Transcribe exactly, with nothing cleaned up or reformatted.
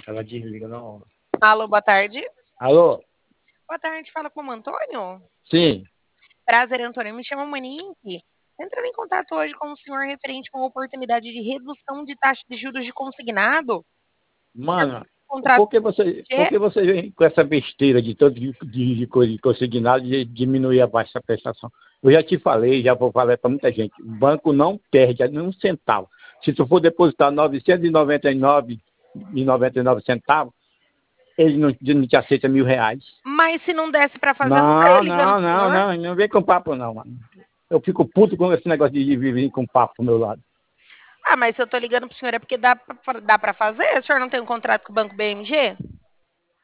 Ela desliga na hora. Alô, boa tarde. Alô? Boa tarde, fala com o Antônio. Sim. Prazer, Antônio. Me chamo Monique. Entrando em contato hoje com o senhor referente com a oportunidade de redução de taxa de juros de consignado. Mano, Contrato por que você, por de... que você vem com essa besteira de tanto de, de, de coisa de consignado de diminuir a baixa prestação? Eu já te falei, já vou falar para muita gente. O banco não perde nem um centavo. Se tu for depositar novecentos e noventa e nove e noventa e nove centavos, ele não, não te aceita mil reais. Mas se não desse para fazer, eu não estaria Não, ligando não, pro não, senhor. não, não vem com papo não, mano. Eu fico puto com esse negócio de vir com papo pro meu lado. Ah, mas se eu tô ligando pro senhor é porque dá pra, dá pra fazer? O senhor não tem um contrato com o Banco B M G?